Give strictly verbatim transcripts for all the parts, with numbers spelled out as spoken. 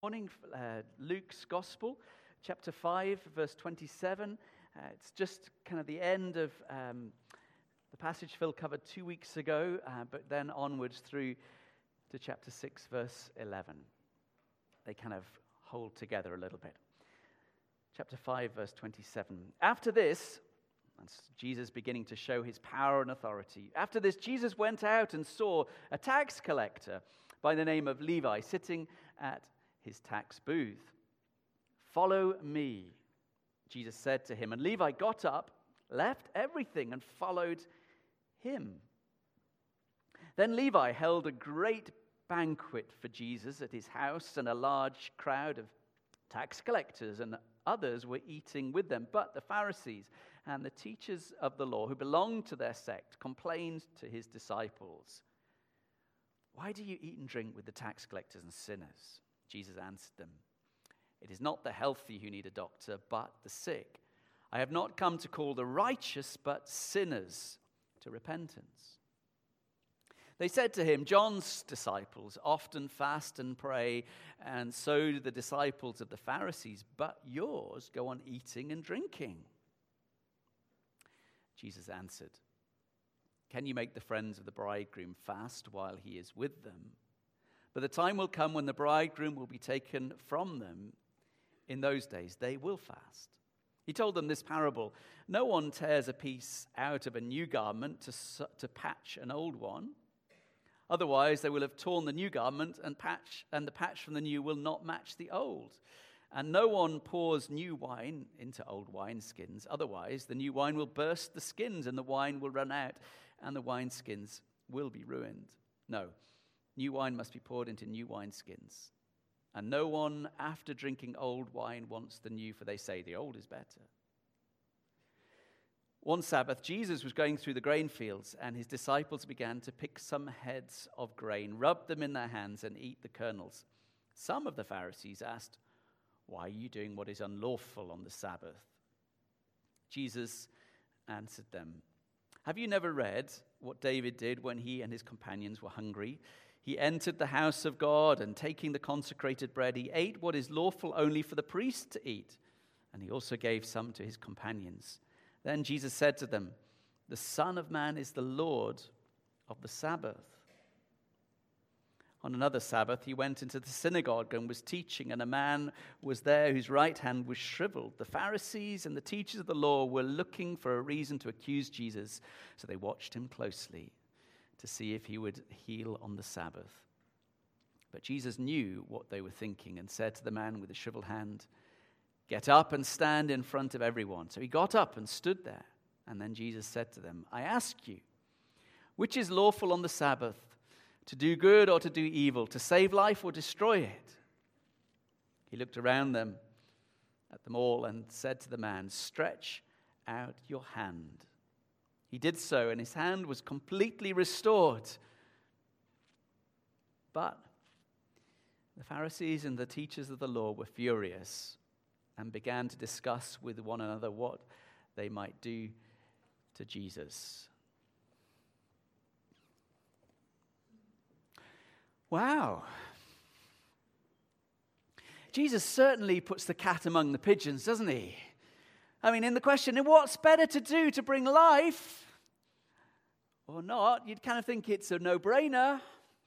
Morning, uh, Luke's Gospel, chapter five, verse twenty-seven. Uh, it's just kind of the end of um, the passage Phil covered two weeks ago, uh, but then onwards through to chapter six, verse eleven. They kind of hold together a little bit. Chapter five, verse twenty-seven. After this, that's Jesus beginning to show his power and authority. After this, Jesus went out and saw a tax collector by the name of Levi sitting at his tax booth. "Follow me," Jesus said to him. And Levi got up, left everything, and followed him. Then Levi held a great banquet for Jesus at his house, and a large crowd of tax collectors and others were eating with them. But the Pharisees and the teachers of the law who belonged to their sect complained to his disciples, "Why do you eat and drink with the tax collectors and sinners?" Jesus answered them, "It is not the healthy who need a doctor, but the sick. I have not come to call the righteous, but sinners to repentance." They said to him, "John's disciples often fast and pray, and so do the disciples of the Pharisees, but yours go on eating and drinking." Jesus answered, "Can you make the friends of the bridegroom fast while he is with them? But the time will come when the bridegroom will be taken from them. In those days they will fast." He told them this parable: "No one tears a piece out of a new garment to, to patch an old one. Otherwise they will have torn the new garment, and patch and the patch from the new will not match the old. And no one pours new wine into old wineskins. Otherwise the new wine will burst the skins, and the wine will run out, and the wineskins will be ruined. No, new wine must be poured into new wineskins. And no one, after drinking old wine, wants the new, for they say the old is better." One Sabbath, Jesus was going through the grain fields, and his disciples began to pick some heads of grain, rub them in their hands, and eat the kernels. Some of the Pharisees asked, "Why are you doing what is unlawful on the Sabbath?" Jesus answered them, "Have you never read what David did when he and his companions were hungry? He entered the house of God, and taking the consecrated bread, he ate what is lawful only for the priest to eat, and he also gave some to his companions. Then Jesus said to them, 'The Son of Man is the Lord of the Sabbath.'" On another Sabbath, he went into the synagogue and was teaching, and a man was there whose right hand was shriveled. The Pharisees and the teachers of the law were looking for a reason to accuse Jesus, so they watched him closely to see if he would heal on the Sabbath. But Jesus knew what they were thinking and said to the man with the shriveled hand, "Get up and stand in front of everyone." So he got up and stood there. And then Jesus said to them, "I ask you, which is lawful on the Sabbath, to do good or to do evil, to save life or destroy it?" He looked around them at them all and said to the man, "Stretch out your hand." He did so, and his hand was completely restored. But the Pharisees and the teachers of the law were furious and began to discuss with one another what they might do to Jesus. Wow. Jesus certainly puts the cat among the pigeons, doesn't he? I mean, in the question, what's better to do to bring life or not? You'd kind of think it's a no-brainer.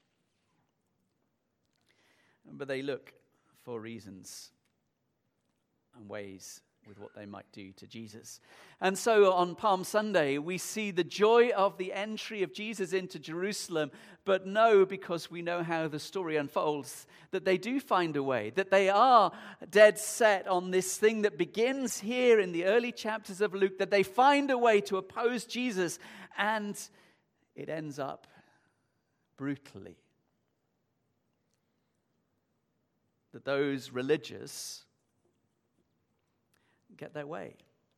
But they look for reasons and ways with what they might do to Jesus. And so on Palm Sunday, we see the joy of the entry of Jesus into Jerusalem, but know, because we know how the story unfolds, that they do find a way, that they are dead set on this thing that begins here in the early chapters of Luke, that they find a way to oppose Jesus, and it ends up brutally. That those religious get their way.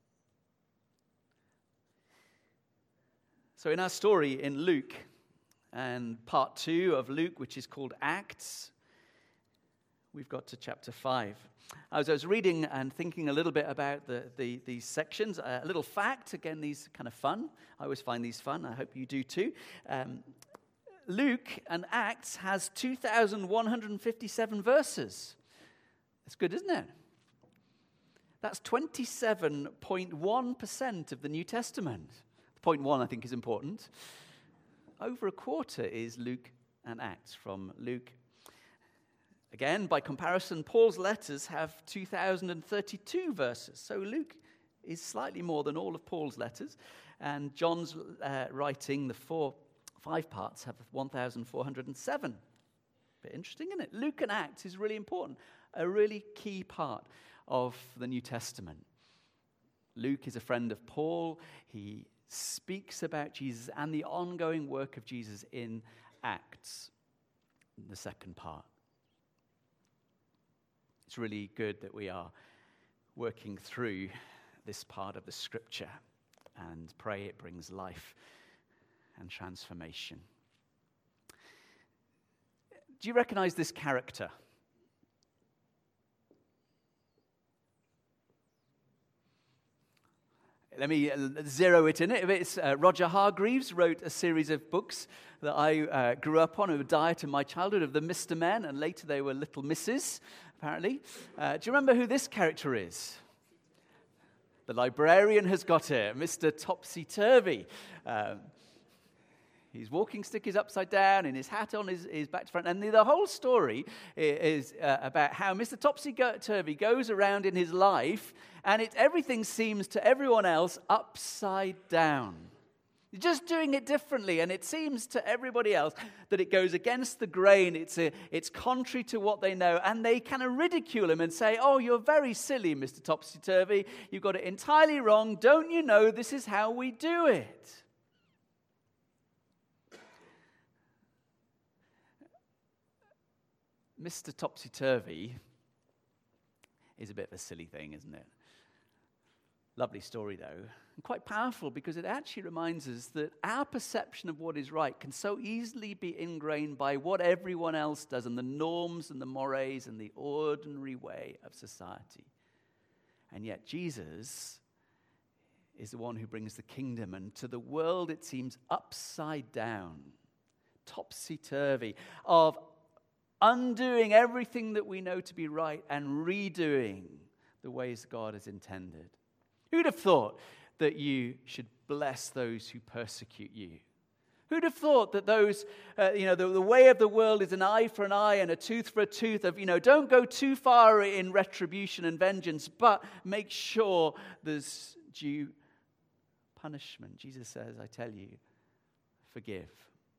So in our story in Luke, and part two of Luke, which is called Acts, we've got to chapter five. As I was reading and thinking a little bit about the, the these sections, a little fact, again, these kind of fun. I always find these fun. I hope you do too. Um, Luke and Acts has two thousand one hundred fifty-seven verses. That's good, isn't it? That's twenty-seven point one percent of the New Testament. Point one, I think, is important. Over a quarter is Luke and Acts. From Luke, again, by comparison, Paul's letters have two thousand thirty-two verses. So Luke is slightly more than all of Paul's letters. And John's uh, writing, the four, five parts, have one thousand four hundred seven. Bit interesting, isn't it? Luke and Acts is really important, a really key part of the New Testament. Luke is a friend of Paul. He speaks about Jesus and the ongoing work of Jesus in Acts, the second part. It's really good that we are working through this part of the scripture, and pray it brings life and transformation. Do you recognize this character? Let me zero it in it. It's, uh, Roger Hargreaves wrote a series of books that I uh, grew up on, who were diet in my childhood, of the Mister Men, and later they were Little Misses, apparently. Uh, do you remember who this character is? The librarian has got it, Mister Topsy-Turvy. Um, His walking stick is upside down, and his hat on is, is back to front. And the, the whole story is uh, about how Mister Topsy-Turvy goes around in his life, and it, everything seems to everyone else upside down. You're just doing it differently, and it seems to everybody else that it goes against the grain. It's, a, it's contrary to what they know, and they kind of ridicule him and say, "Oh, you're very silly, Mister Topsy-Turvy. You've got it entirely wrong. Don't you know this is how we do it?" Mister Topsy-Turvy is a bit of a silly thing, isn't it? Lovely story, though, and quite powerful, because it actually reminds us that our perception of what is right can so easily be ingrained by what everyone else does and the norms and the mores and the ordinary way of society. And yet Jesus is the one who brings the kingdom, and to the world it seems upside down, topsy-turvy, of undoing everything that we know to be right and redoing the ways God has intended. Who'd have thought that you should bless those who persecute you? Who'd have thought that those, uh, you know, the, the way of the world is an eye for an eye and a tooth for a tooth, of, you know, don't go too far in retribution and vengeance, but make sure there's due punishment. Jesus says, I tell you, forgive.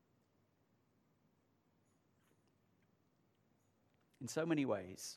In so many ways,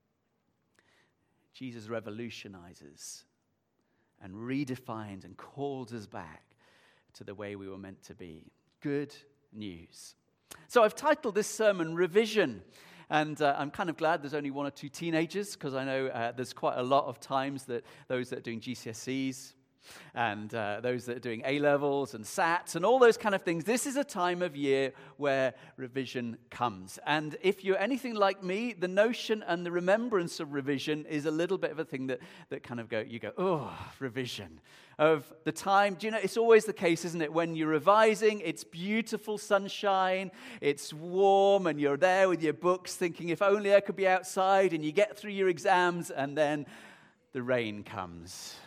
Jesus revolutionizes and redefines and calls us back to the way we were meant to be. Good news. So I've titled this sermon Revision, and uh, I'm kind of glad there's only one or two teenagers, because I know uh, there's quite a lot of times that those that are doing G C S Es and uh, those that are doing A-levels and S A Ts and all those kind of things, this is a time of year where revision comes. And if you're anything like me, the notion and the remembrance of revision is a little bit of a thing that, that kind of go, you go, oh, revision. Of the time, do you know, it's always the case, isn't it? When you're revising, it's beautiful sunshine, it's warm, and you're there with your books thinking, if only I could be outside, and you get through your exams, and then the rain comes.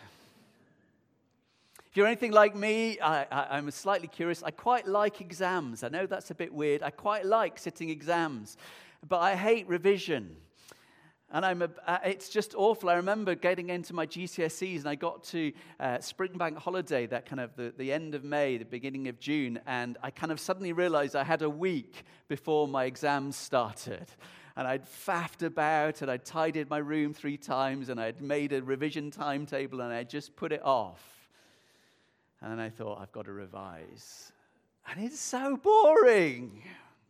If you're anything like me, I, I, I'm slightly curious. I quite like exams. I know that's a bit weird. I quite like sitting exams, but I hate revision. And I'm a, uh, it's just awful. I remember getting into my G C S Es, and I got to uh, Spring Bank holiday, that kind of the, the end of May, the beginning of June, and I kind of suddenly realized I had a week before my exams started. And I'd faffed about, and I'd tidied my room three times, and I'd made a revision timetable, and I just put it off. And then I thought, I've got to revise. And it's so boring.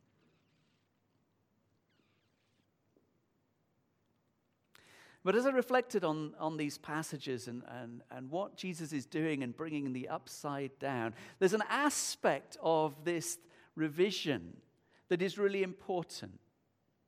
But as I reflected on, on these passages and, and, and what Jesus is doing and bringing the upside down, there's an aspect of this revision that is really important.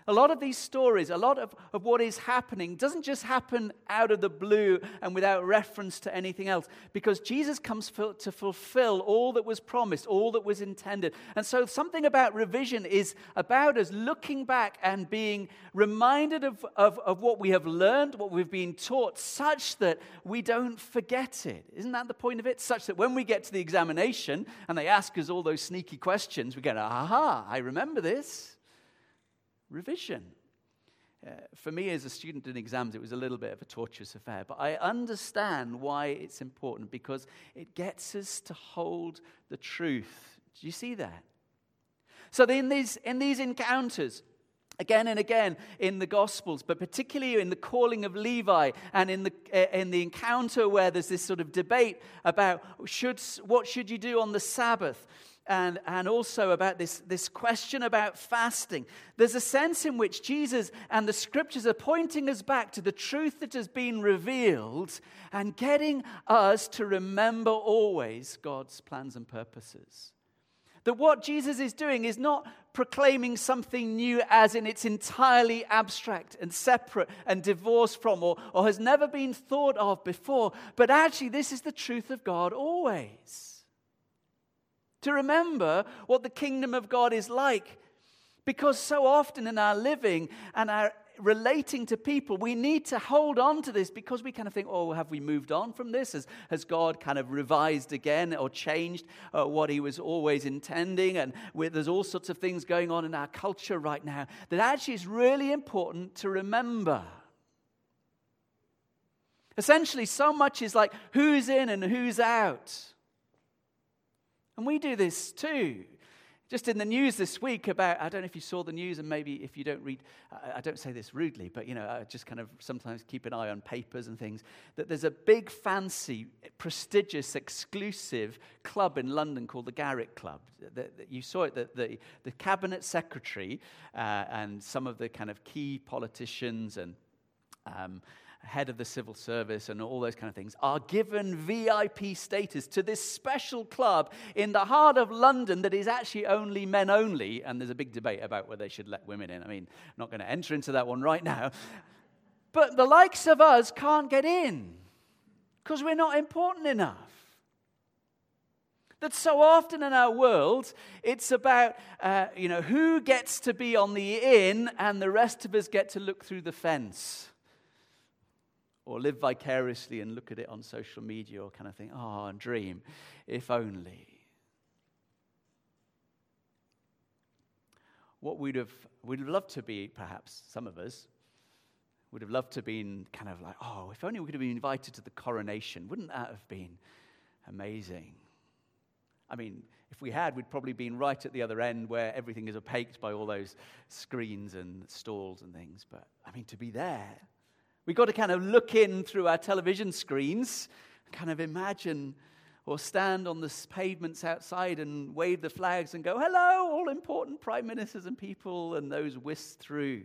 A lot of these stories, a lot of, of what is happening doesn't just happen out of the blue and without reference to anything else, because Jesus comes for, to fulfill all that was promised, all that was intended. And so something about revision is about us looking back and being reminded of, of, of what we have learned, what we've been taught, such that we don't forget it. Isn't that the point of it? Such that when we get to the examination and they ask us all those sneaky questions, we go, aha, I remember this. Revision. Uh, for me as a student in exams, it was a little bit of a torturous affair, but I understand why it's important, because it gets us to hold the truth. Do you see that? So in these, in these encounters, again and again in the Gospels, but particularly in the calling of Levi and in the uh, in the encounter where there's this sort of debate about should what should you do on the Sabbath, and, and also about this, this question about fasting. There's a sense in which Jesus and the Scriptures are pointing us back to the truth that has been revealed and getting us to remember always God's plans and purposes. That what Jesus is doing is not proclaiming something new as in it's entirely abstract and separate and divorced from or, or has never been thought of before, but actually this is the truth of God always. To remember what the kingdom of God is like, because so often in our living and our relating to people, we need to hold on to this because we kind of think, oh, have we moved on from this? Has, has God kind of revised again or changed uh, what he was always intending? And with, there's all sorts of things going on in our culture right now that actually is really important to remember. Essentially, so much is like who's in and who's out. And we do this too. Just in the news this week about, I don't know if you saw the news, and maybe if you don't read, I don't say this rudely, but, you know, I just kind of sometimes keep an eye on papers and things, that there's a big, fancy, prestigious, exclusive club in London called the Garrick Club. The, the, you saw it, the, the, the cabinet secretary uh, and some of the kind of key politicians and um head of the civil service and all those kind of things, are given V I P status to this special club in the heart of London that is actually only men only, and there's a big debate about whether they should let women in. I mean, I'm not going to enter into that one right now. But the likes of us can't get in because we're not important enough. That so often in our world, it's about, uh, you know, who gets to be on the in and the rest of us get to look through the fence. Or live vicariously and look at it on social media or kind of think, oh, and dream, if only. What we'd have, we'd have loved to be, perhaps, some of us, would have loved to have been kind of like, oh, if only we could have been invited to the coronation. Wouldn't that have been amazing? I mean, if we had, we'd probably been right at the other end where everything is opaqued by all those screens and stalls and things. But, I mean, to be there, we've got to kind of look in through our television screens, kind of imagine or stand on the pavements outside and wave the flags and go, hello, all important prime ministers and people, and those whisked through.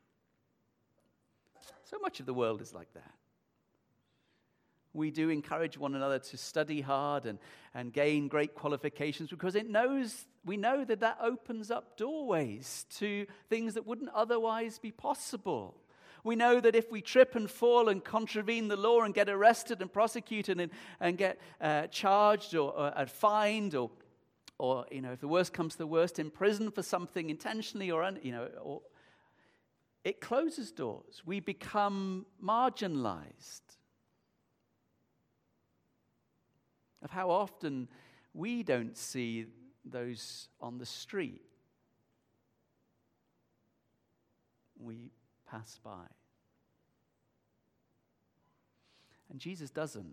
So much of the world is like that. We do encourage one another to study hard and, and gain great qualifications because it knows we know that that opens up doorways to things that wouldn't otherwise be possible. We know that if we trip and fall and contravene the law and get arrested and prosecuted and, and get uh, charged or, or uh, fined or, or, you know, if the worst comes to the worst, in prison for something intentionally or, un, you know, or it closes doors. We become marginalized. Of how often we don't see those on the street. We pass by. And Jesus doesn't.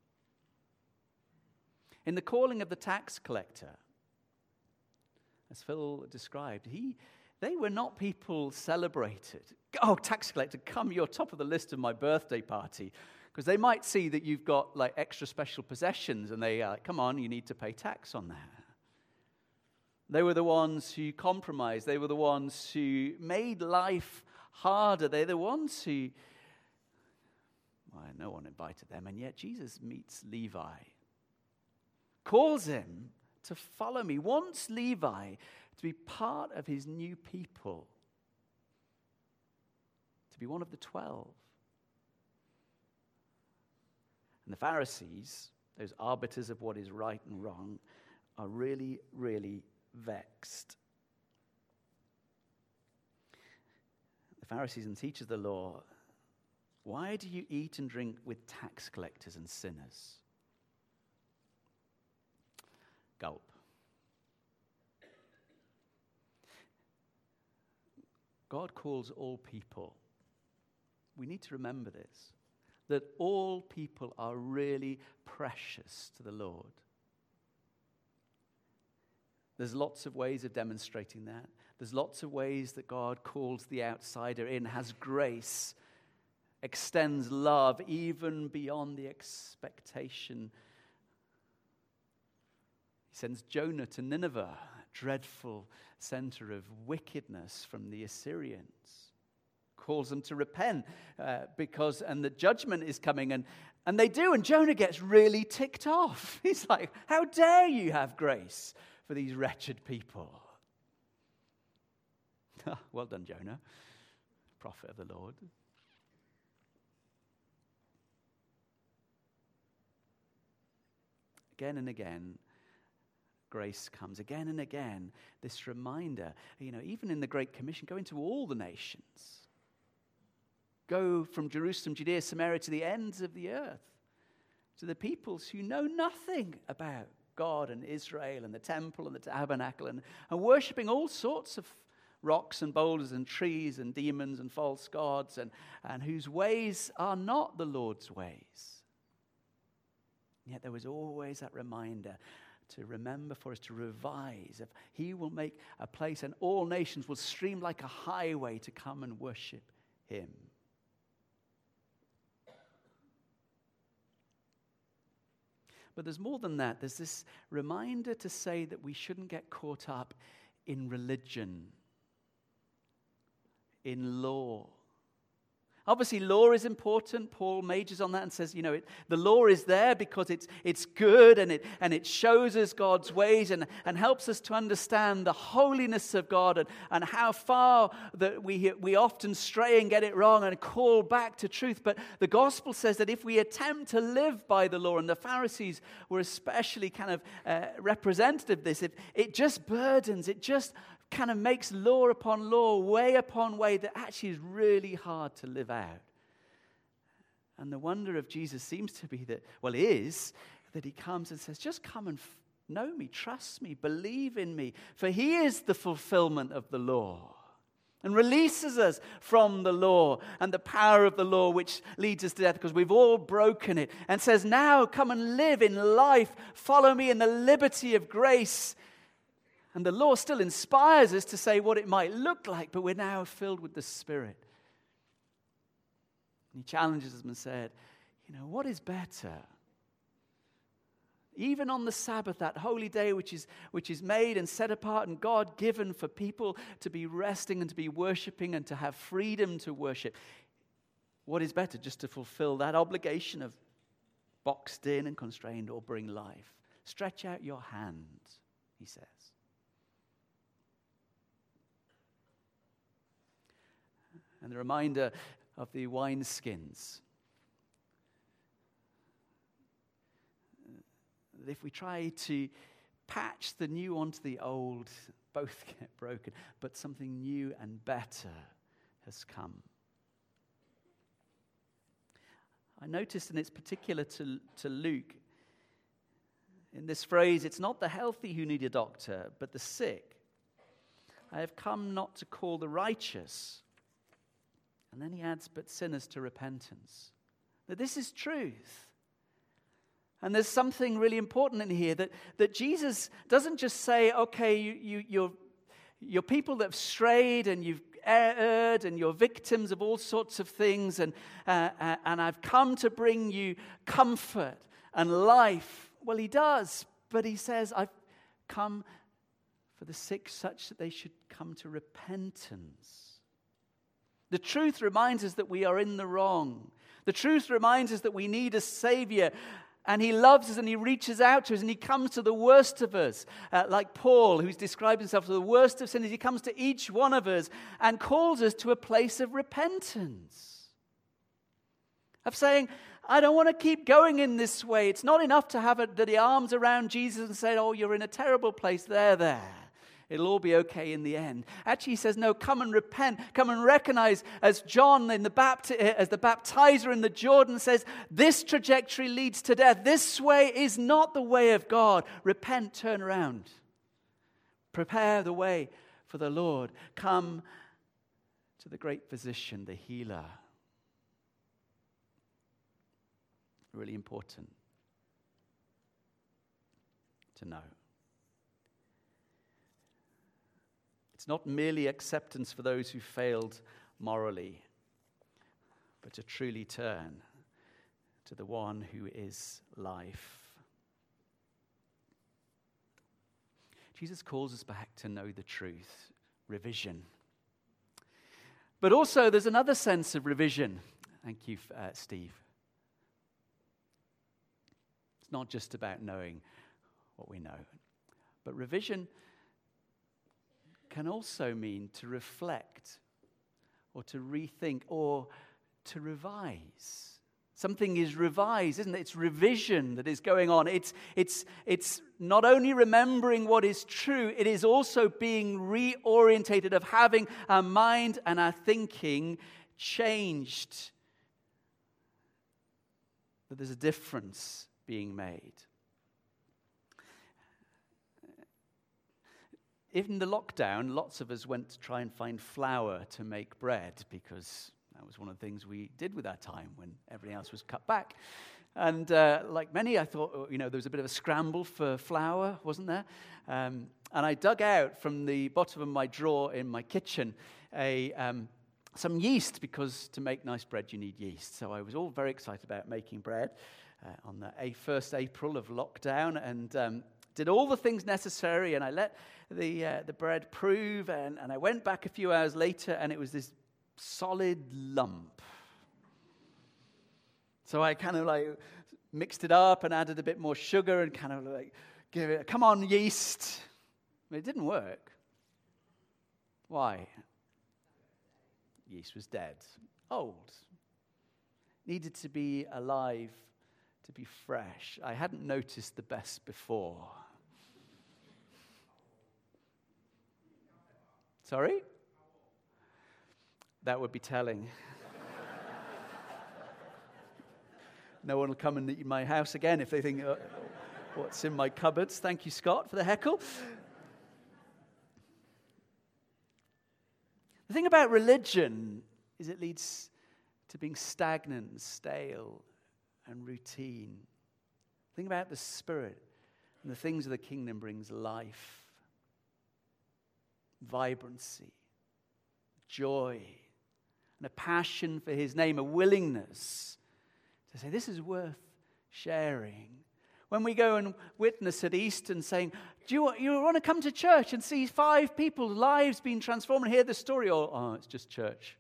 In the calling of the tax collector, as Phil described, he, they were not people celebrated. Oh, tax collector, come, you're top of the list of my birthday party. Because they might see that you've got like extra special possessions and they are like, come on, you need to pay tax on that. They were the ones who compromised. They were the ones who made life harder. They're the ones who, well, no one invited them. And yet Jesus meets Levi, calls him to follow me, wants Levi to be part of his new people. to be one of the twelve. And the Pharisees, those arbiters of what is right and wrong, are really, really vexed. The Pharisees and teachers of the law, why do you eat and drink with tax collectors and sinners? Gulp. God calls all people. We need to remember this, that all people are really precious to the Lord. There's lots of ways of demonstrating that. There's lots of ways that God calls the outsider in, has grace, extends love even beyond the expectation. He sends Jonah to Nineveh, a dreadful center of wickedness from the Assyrians. Calls them to repent uh, because, and the judgment is coming, and, and they do, and Jonah gets really ticked off. He's like, how dare you have grace for these wretched people? Well done, Jonah, prophet of the Lord. Again and again, grace comes. Again and again, this reminder, you know, even in the Great Commission, go into all the nations. Go from Jerusalem, Judea, Samaria, to the ends of the earth, to the peoples who know nothing about God and Israel and the temple and the tabernacle, and are worshipping all sorts of rocks and boulders and trees and demons and false gods, and, and whose ways are not the Lord's ways. And yet there was always that reminder to remember for us to revise. If he will make a place and all nations will stream like a highway to come and worship him. But there's more than that. There's this reminder to say that we shouldn't get caught up in religion, in law. Obviously, law is important. Paul majors on that and says, you know, it, the law is there because it's it's good and it and it shows us God's ways and, and helps us to understand the holiness of God and, and how far that we we often stray and get it wrong and call back to truth. But the gospel says that if we attempt to live by the law, and the Pharisees were especially kind of uh, representative of this, if it just burdens, it just kind of makes law upon law, way upon way, that actually is really hard to live out. And the wonder of Jesus seems to be that, well, is that he comes and says, just come and f- know me, trust me, believe in me, for he is the fulfillment of the law, and releases us from the law and the power of the law which leads us to death because we've all broken it, and says, now come and live in life, follow me in the liberty of grace. And the law still inspires us to say what it might look like, but we're now filled with the Spirit. And he challenges us and said, you know, what is better? Even on the Sabbath, that holy day which is which is made and set apart and God given for people to be resting and to be worshiping and to have freedom to worship. What is better? Just to fulfill that obligation of boxed in and constrained, or bring life? Stretch out your hand, he says. And the reminder of the wineskins. That if we try to patch the new onto the old, both get broken, but something new and better has come. I noticed, and it's particular to, to Luke, in this phrase, it's not the healthy who need a doctor, but the sick. I have come not to call the righteous. And then he adds, but sinners to repentance. That this is truth. And there's something really important in here, that, that Jesus doesn't just say, okay, you, you, you're, you're people that have strayed and you've erred and you're victims of all sorts of things, and, uh, uh, and I've come to bring you comfort and life. Well, he does, but he says, I've come for the sick such that they should come to repentance. The truth reminds us that we are in the wrong. The truth reminds us that we need a Savior. And he loves us and he reaches out to us and he comes to the worst of us. Uh, like Paul, who's described himself as the worst of sinners, he comes to each one of us and calls us to a place of repentance. Of saying, I don't want to keep going in this way. It's not enough to have a, the arms around Jesus and say, oh, you're in a terrible place. There, there. It'll all be okay in the end. Actually, he says, no, come and repent. Come and recognize, as John in the bapti- as the baptizer in the Jordan says, this trajectory leads to death. This way is not the way of God. Repent, turn around. Prepare the way for the Lord. Come to the great physician, the healer. Really important to know. It's not merely acceptance for those who failed morally, but to truly turn to the one who is life. Jesus calls us back to know the truth, revision. But also there's another sense of revision. Thank you, uh, Steve. It's not just about knowing what we know, but revision can also mean to reflect or to rethink or to revise. Something is revised, isn't it? It's revision that is going on. It's, it's, it's not only remembering what is true, it is also being reorientated, of having our mind and our thinking changed. That there's a difference being made. In the lockdown, lots of us went to try and find flour to make bread because that was one of the things we did with our time when everything else was cut back. And uh, like many, I thought, you know, there was a bit of a scramble for flour, wasn't there? Um, and I dug out from the bottom of my drawer in my kitchen a um, some yeast, because to make nice bread you need yeast. So I was all very excited about making bread uh, on the first of April of lockdown, and um, did all the things necessary, and I let the uh, the bread prove, and, and I went back a few hours later, and it was this solid lump. So I kind of like mixed it up and added a bit more sugar and kind of like, give it, come on, yeast. But it didn't work. Why? Yeast was dead, old. Needed to be alive, to be fresh. I hadn't noticed the best before. Sorry? That would be telling. No one will come into my house again if they think, oh, what's in my cupboards? Thank you, Scott, for the heckle. The thing about religion is it leads to being stagnant and stale and routine. The thing about the Spirit and the things of the kingdom brings life, vibrancy, joy, and a passion for his name, a willingness to say, this is worth sharing. When we go and witness at Easter and saying, do you, you want to come to church and see five people's lives being transformed and hear the story? Or, oh, it's just church.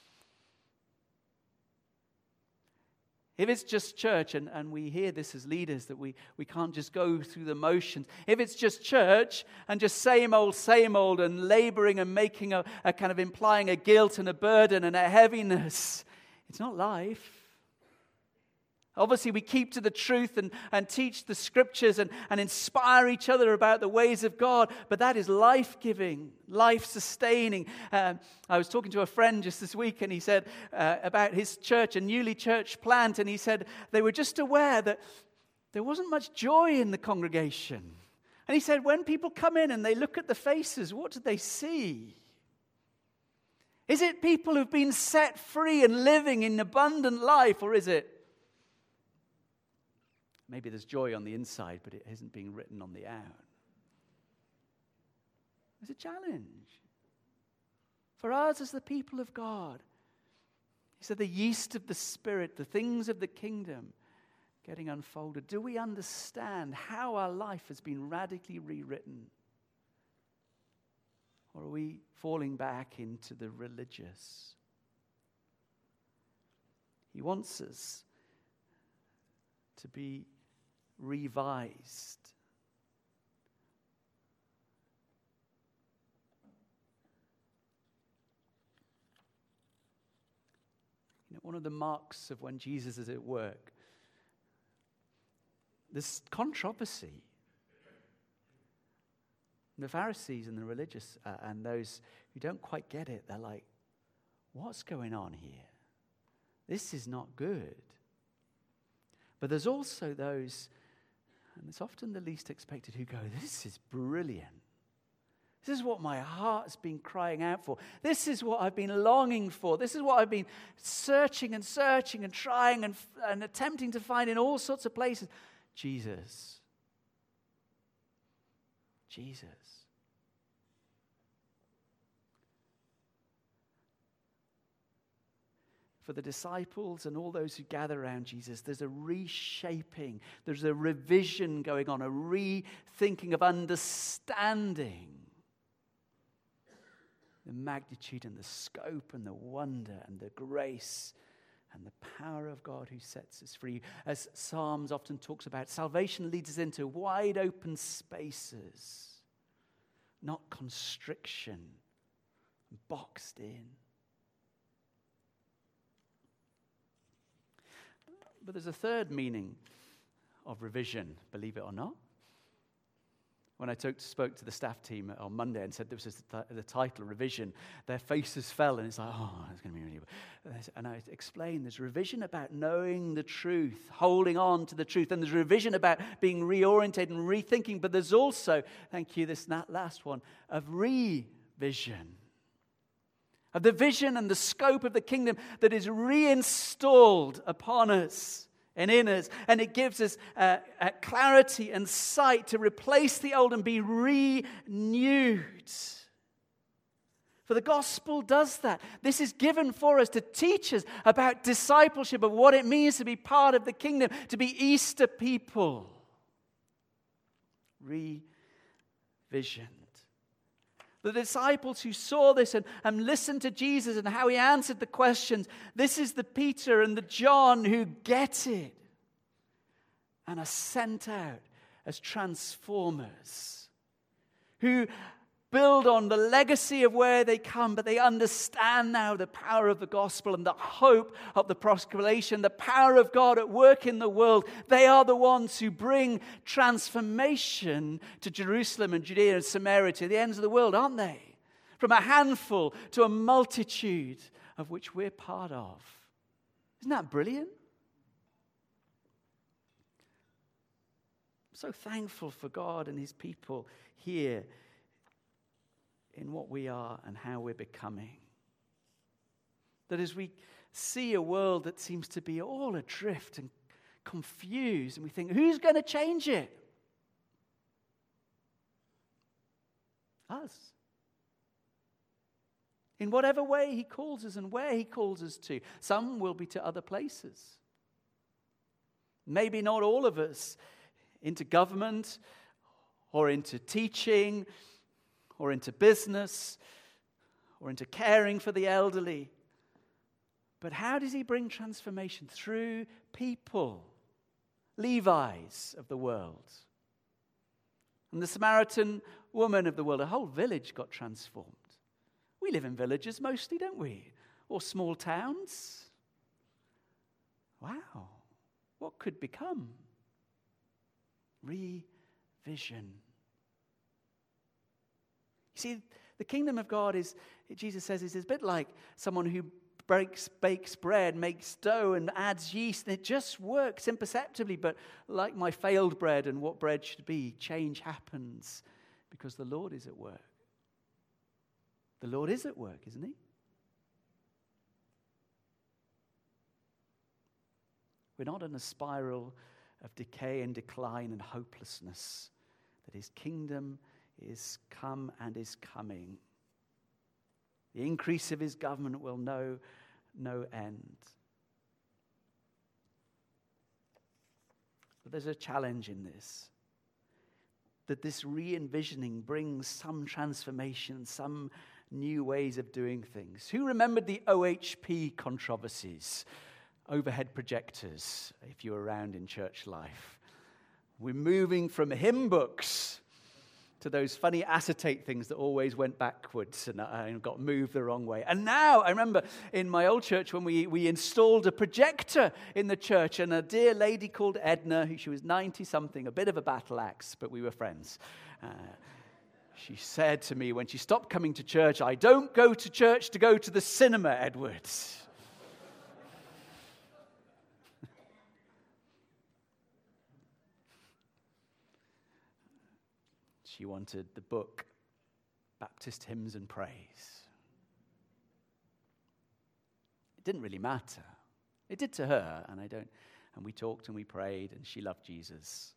If it's just church, and, and we hear this as leaders, that we, we can't just go through the motions. If it's just church and just same old, same old, and laboring and making a, a kind of implying a guilt and a burden and a heaviness, it's not life. Obviously, we keep to the truth and, and teach the scriptures and, and inspire each other about the ways of God, but that is life-giving, life-sustaining. Um, I was talking to a friend just this week, and he said uh, about his church, a newly church plant, and he said they were just aware that there wasn't much joy in the congregation. And he said when people come in and they look at the faces, what do they see? Is it people who've been set free and living in abundant life, or is it maybe there's joy on the inside, but it isn't being written on the out? It's a challenge for us as the people of God. He said the yeast of the Spirit, the things of the kingdom getting unfolded. Do we understand how our life has been radically rewritten? Or are we falling back into the religious? He wants us to be revised. You know, one of the marks of when Jesus is at work, there's controversy. The Pharisees and the religious uh, and those who don't quite get it, they're like, what's going on here? This is not good. But there's also those, and it's often the least expected, who go, this is brilliant. This is what my heart's been crying out for. This is what I've been longing for. This is what I've been searching and searching and trying and, and attempting to find in all sorts of places. Jesus. Jesus. For the disciples and all those who gather around Jesus, there's a reshaping, there's a revision going on, a rethinking of understanding the magnitude and the scope and the wonder and the grace and the power of God who sets us free. As Psalms often talks about, salvation leads us into wide open spaces, not constriction, boxed in. But there's a third meaning of revision, believe it or not. When I talk, spoke to the staff team on Monday and said this was the, the title, revision, their faces fell and it's like, oh, it's going to be really good. And I explained there's revision about knowing the truth, holding on to the truth. And there's revision about being reoriented and rethinking. But there's also, thank you, this last one, of revision. Of the vision and the scope of the kingdom that is reinstalled upon us and in us. And it gives us uh, uh, clarity and sight to replace the old and be renewed. For the gospel does that. This is given for us to teach us about discipleship, of what it means to be part of the kingdom, to be Easter people. Revision. The disciples who saw this and, and listened to Jesus and how he answered the questions, this is the Peter and the John who get it and are sent out as transformers, who build on the legacy of where they come, but they understand now the power of the gospel and the hope of the proclamation, the power of God at work in the world. They are the ones who bring transformation to Jerusalem and Judea and Samaria, to the ends of the world, aren't they? From a handful to a multitude of which we're part of. Isn't that brilliant? I'm so thankful for God and his people here in what we are and how we're becoming. That as we see a world that seems to be all adrift and confused, and we think, who's going to change it? Us. In whatever way he calls us and where he calls us to. Some will be to other places. Maybe not all of us into government or into teaching or into business, or into caring for the elderly. But how does he bring transformation? Through people, Levi's of the world. And the Samaritan woman of the world, a whole village got transformed. We live in villages mostly, don't we? Or small towns. Wow, what could become? Revision. You see, the kingdom of God is, Jesus says, is a bit like someone who breaks, bakes bread, makes dough and adds yeast, and it just works imperceptibly. But like my failed bread and what bread should be, change happens because the Lord is at work. The Lord is at work, isn't he? We're not in a spiral of decay and decline and hopelessness, that his kingdom is come and is coming. The increase of his government will know no end. But there's a challenge in this. That this re-envisioning brings some transformation, some new ways of doing things. Who remembered the O H P controversies? Overhead projectors, if you were around in church life. We're moving from hymn books to those funny acetate things that always went backwards and uh, got moved the wrong way. And now, I remember in my old church when we, we installed a projector in the church, and a dear lady called Edna, who she was ninety-something, a bit of a battle axe, but we were friends. Uh, she said to me when she stopped coming to church, "I don't go to church to go to the cinema, Edwards." She wanted the book, Baptist Hymns and Praise. It didn't really matter. It did to her, and I don't. And we talked and we prayed, and she loved Jesus.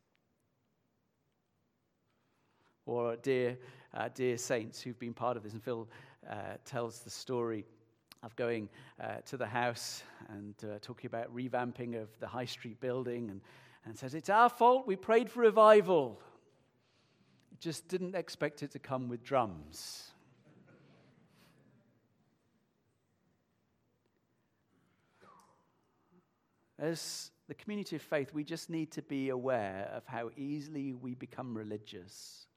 Or dear, uh, dear saints who've been part of this, and Phil uh, tells the story of going uh, to the house and uh, talking about revamping of the High Street building, and, and says, "It's our fault, we prayed for revival. Just didn't expect it to come with drums." As the community of faith, we just need to be aware of how easily we become religious.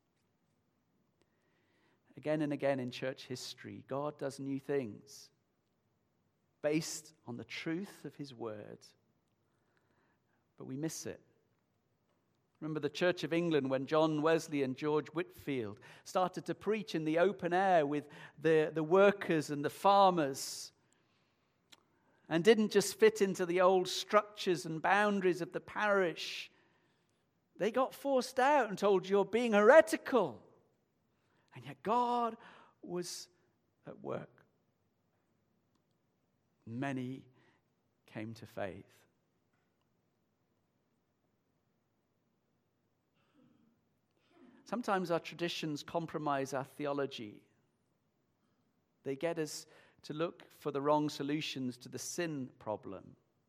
Again and again in church history, God does new things based on the truth of his word, but we miss it. Remember the Church of England when John Wesley and George Whitefield started to preach in the open air with the, the workers and the farmers, and didn't just fit into the old structures and boundaries of the parish. They got forced out and told, "You're being heretical." And yet God was at work. Many came to faith. Sometimes our traditions compromise our theology. They get us to look for the wrong solutions to the sin problem.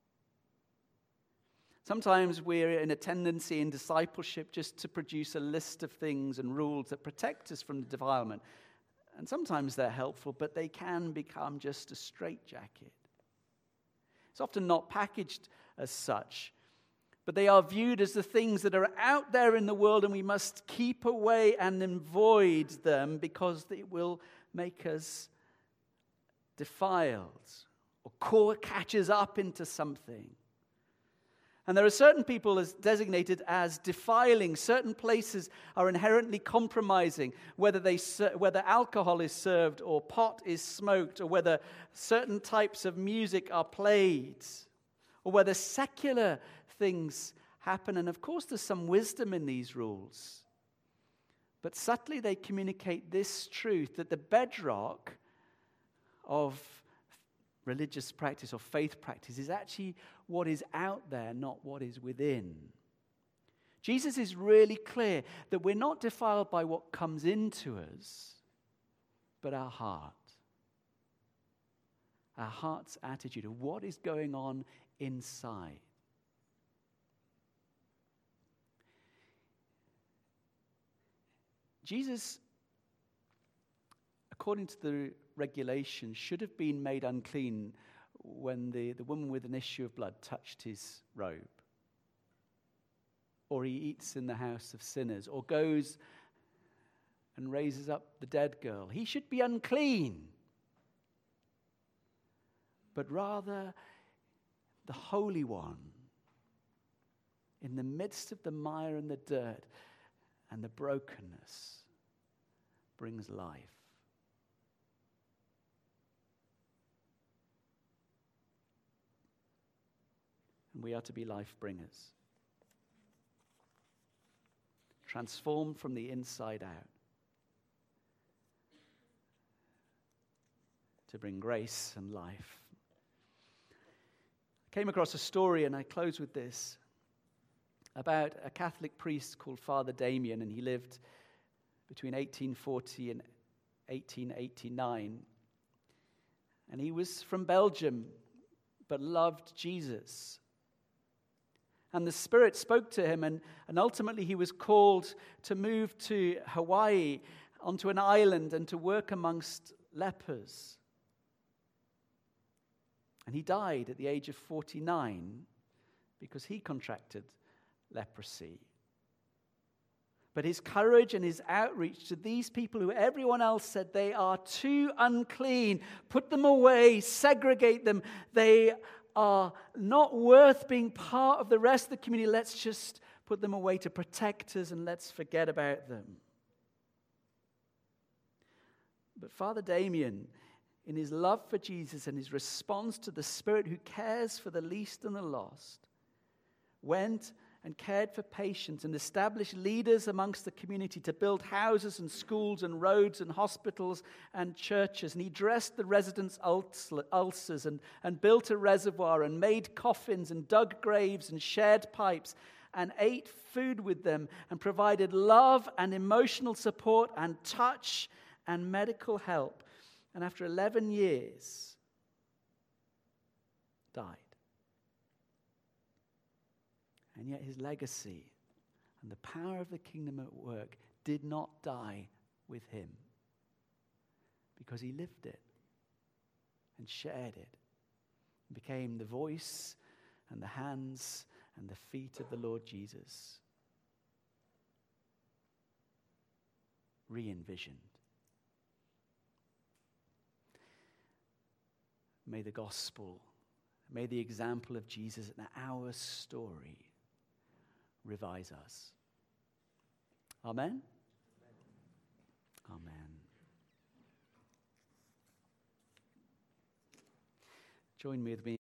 Sometimes we're in a tendency in discipleship just to produce a list of things and rules that protect us from the defilement. And sometimes they're helpful, but they can become just a straitjacket. It's often not packaged as such, but they are viewed as the things that are out there in the world, and we must keep away and avoid them because it will make us defiled or call, catch us up into something. And there are certain people as designated as defiling. Certain places are inherently compromising, whether they whether alcohol is served or pot is smoked, or whether certain types of music are played, or whether secular things happen. And of course there's some wisdom in these rules. But subtly they communicate this truth, that the bedrock of religious practice or faith practice is actually what is out there, not what is within. Jesus is really clear that we're not defiled by what comes into us, but our heart. Our heart's attitude of what is going on inside. Jesus, according to the regulation, should have been made unclean when the, the woman with an issue of blood touched his robe. Or he eats in the house of sinners, or goes and raises up the dead girl. He should be unclean. But rather, the Holy One, in the midst of the mire and the dirt and the brokenness, brings life. And we are to be life bringers, transformed from the inside out, to bring grace and life. I came across a story, and I close with this, about a Catholic priest called Father Damien, and he lived between eighteen forty and eighteen eighty-nine. And he was from Belgium, but loved Jesus. And the Spirit spoke to him, and, and ultimately he was called to move to Hawaii, onto an island, and to work amongst lepers. And he died at the age of forty-nine because he contracted leprosy. But his courage and his outreach to these people who everyone else said they are too unclean, put them away, segregate them, they are not worth being part of the rest of the community, let's just put them away to protect us and let's forget about them. But Father Damien, in his love for Jesus and his response to the Spirit who cares for the least and the lost, went and cared for patients and established leaders amongst the community to build houses and schools and roads and hospitals and churches. And he dressed the residents' ulcers and, and built a reservoir and made coffins and dug graves and shared pipes and ate food with them and provided love and emotional support and touch and medical help. And after eleven years, died. And yet his legacy and the power of the kingdom at work did not die with him, because he lived it and shared it and became the voice and the hands and the feet of the Lord Jesus, re-envisioned. May the gospel, may the example of Jesus in our story revise us. Amen? Amen. Join me with me.